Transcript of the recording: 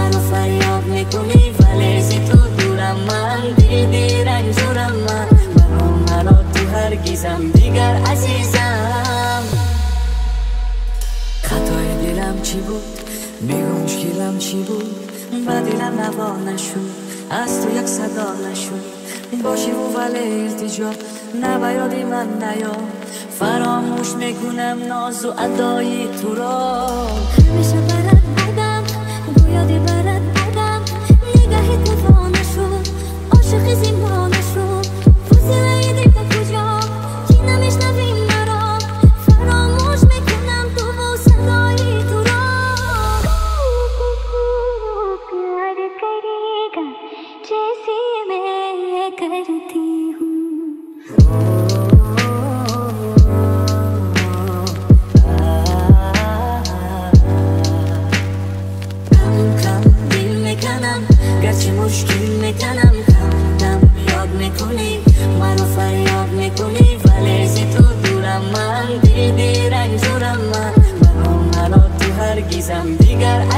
منو فریاد میکنی ولی زی تو دورم، من دیدی رنجورم، منو تو هرگیزم دیگر عزیزم. خطای دلم چی بود؟ میگو مشکلم چی بود؟ با دلم نوا نشد، از تو یک صدا نشد. باشی و ولی التجا نبایادی من نیا، فراموش میکنم ناز و ادای تو را. میشه برات بودم گویادی برات بودم، نگاهی توفانه شد، عاشق زیمانه شد. فوزیله دید کجا کی نمیشنویم مرا، فراموش میکنم تو و صدای تو را. प्यार करेगा जैसे मैं करती हूँ. گرچه مشکل میکنم کم یاد میکنی منو فریاد میکنی ولی زی تو دورم، من دیدی رنجورم، منو تو هرگیزم دیگر